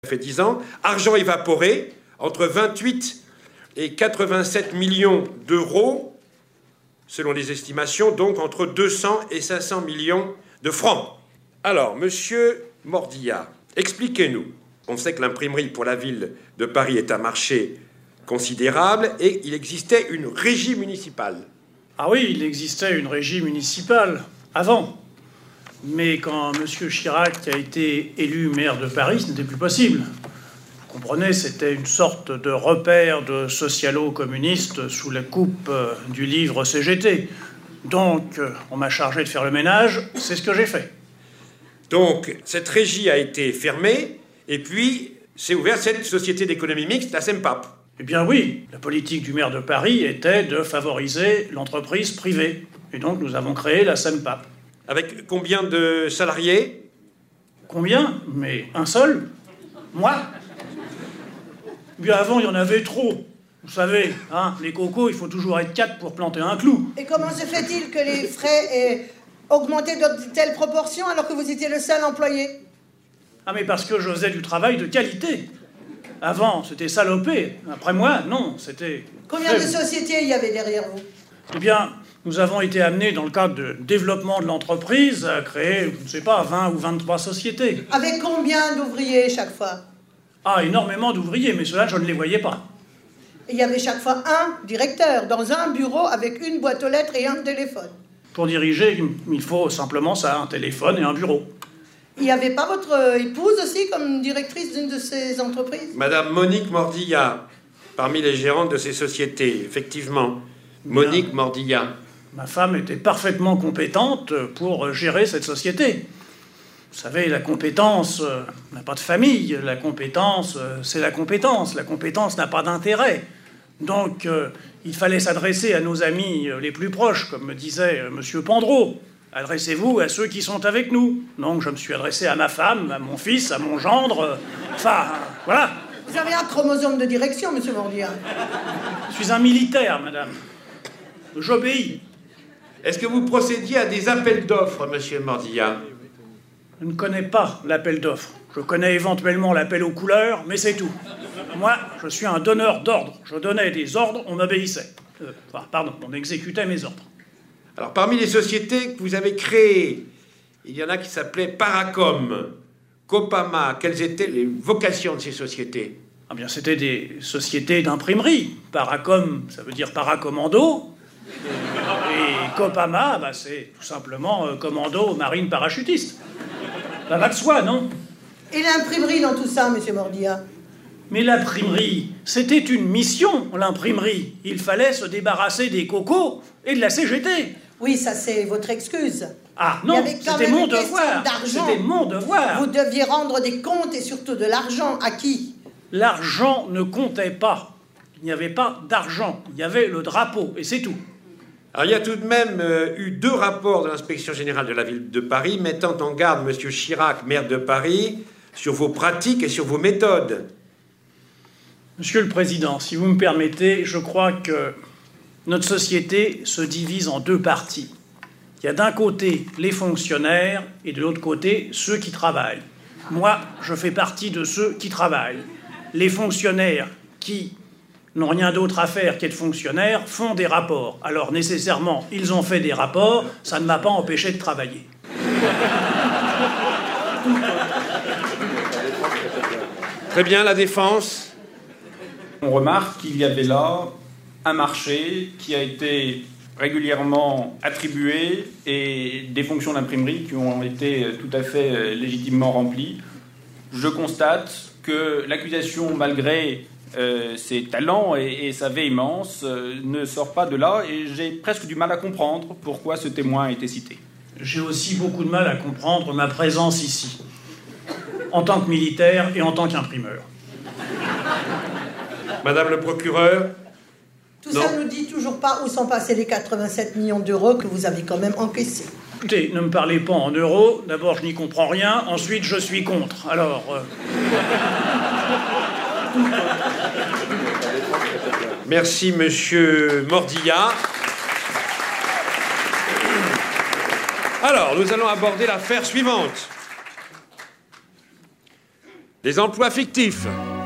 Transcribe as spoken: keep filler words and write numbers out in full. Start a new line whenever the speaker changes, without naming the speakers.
fait dix ans, argent évaporé, entre vingt-huit et quatre-vingt-sept millions d'euros, selon les estimations, donc entre deux cents et cinq cents millions de francs. Alors, monsieur Mordillat, expliquez-nous. On sait que l'imprimerie pour la ville de Paris est un marché considérable et il existait une régie municipale.
Ah oui, il existait une régie municipale avant. Mais quand M. Chirac a été élu maire de Paris, ce n'était plus possible. Vous comprenez, c'était une sorte de repère de socialo-communistes sous la coupe du livre C G T. Donc, on m'a chargé de faire le ménage, c'est ce que j'ai fait.
Donc, cette régie a été fermée, et puis s'est ouverte cette société d'économie mixte, la SEMPAP.
Eh bien oui, la politique du maire de Paris était de favoriser l'entreprise privée. Et donc, nous avons créé la SEMPAP.
Avec combien de salariés?
Combien? Mais un seul? Moi? Bien avant, il y en avait trop. Vous savez, hein, les cocos, il faut toujours être quatre pour planter un clou.
Et comment se fait-il que les frais aient augmenté de telles proportions alors que vous étiez le seul employé?
Ah mais parce que je faisais du travail de qualité. Avant, c'était salopé. Après moi, non, c'était...
Combien de sociétés il y avait derrière vous?
Eh bien, nous avons été amenés, dans le cadre de développement de l'entreprise, à créer, je ne sais pas, vingt ou vingt-trois sociétés.
Avec combien d'ouvriers chaque fois?
Ah, énormément d'ouvriers, mais ceux-là, je ne les voyais pas.
Il y avait chaque fois un directeur dans un bureau avec une boîte aux lettres et un téléphone.
Pour diriger, il faut simplement ça, un téléphone et un bureau.
Il n'y avait pas votre épouse aussi comme directrice d'une de ces entreprises?
Madame Monique Mordillat, parmi les gérantes de ces sociétés, effectivement. Monique Bien. Mordillat.
Ma femme était parfaitement compétente pour gérer cette société. Vous savez, la compétence euh, n'a pas de famille. La compétence, euh, c'est la compétence. La compétence n'a pas d'intérêt. Donc, euh, il fallait s'adresser à nos amis euh, les plus proches, comme me disait euh, M. Pandreau. Adressez-vous à ceux qui sont avec nous. Donc, je me suis adressé à ma femme, à mon fils, à mon gendre. Euh, enfin, euh, voilà.
Vous avez un chromosome de direction, M. Mordillat.
Je suis un militaire, madame. J'obéis.
Est-ce que vous procédiez à des appels d'offres, M. Mordillat?
Je ne connais pas l'appel d'offres. Je connais éventuellement l'appel aux couleurs, mais c'est tout. Moi, je suis un donneur d'ordre. Je donnais des ordres, on m'obéissait. Euh, enfin, pardon, on exécutait mes ordres.
Alors, parmi les sociétés que vous avez créées, il y en a qui s'appelaient Paracom, Copama. Quelles étaient les vocations de ces sociétés?
Ah bien, c'était des sociétés d'imprimerie. Paracom, ça veut dire paracommando. Et Copama, bah, c'est tout simplement euh, commando marine parachutiste. Ça va de soi, non?
Et l'imprimerie dans tout ça, M. Mordillat?
Mais l'imprimerie, c'était une mission, l'imprimerie. Il fallait se débarrasser des cocos et de la C G T.
Oui, ça c'est votre excuse.
Ah non, c'était mon devoir. C'était mon devoir.
Vous deviez rendre des comptes et surtout de l'argent. À qui?
L'argent ne comptait pas. Il n'y avait pas d'argent. Il y avait le drapeau, et c'est tout.
Alors, il y a tout de même euh, eu deux rapports de l'inspection générale de la ville de Paris mettant en garde M. Chirac, maire de Paris, sur vos pratiques et sur vos méthodes.
Monsieur le Président, si vous me permettez, je crois que notre société se divise en deux parties. Il y a d'un côté les fonctionnaires et de l'autre côté ceux qui travaillent. Moi, je fais partie de ceux qui travaillent. Les fonctionnaires qui n'ont rien d'autre à faire qu'être fonctionnaires font des rapports. Alors nécessairement, ils ont fait des rapports, ça ne m'a pas empêché de travailler.
Très bien, la défense.
On remarque qu'il y avait là un marché qui a été régulièrement attribué et des fonctions d'imprimerie qui ont été tout à fait légitimement remplies. Je constate que l'accusation, malgré euh, ses talents et, et sa véhémence, euh, ne sort pas de là et j'ai presque du mal à comprendre pourquoi ce témoin a été cité.
J'ai aussi beaucoup de mal à comprendre ma présence ici, en tant que militaire et en tant qu'imprimeur.
Madame le procureur?
Tout
Non.
ça ne nous dit toujours pas où sont passés les quatre-vingt-sept millions d'euros que vous avez quand même encaissés.
Écoutez, ne me parlez pas en euros. D'abord, je n'y comprends rien. Ensuite, je suis contre. Alors... Euh...
Merci, Monsieur Mordillat. Alors, nous allons aborder l'affaire suivante. Les emplois fictifs.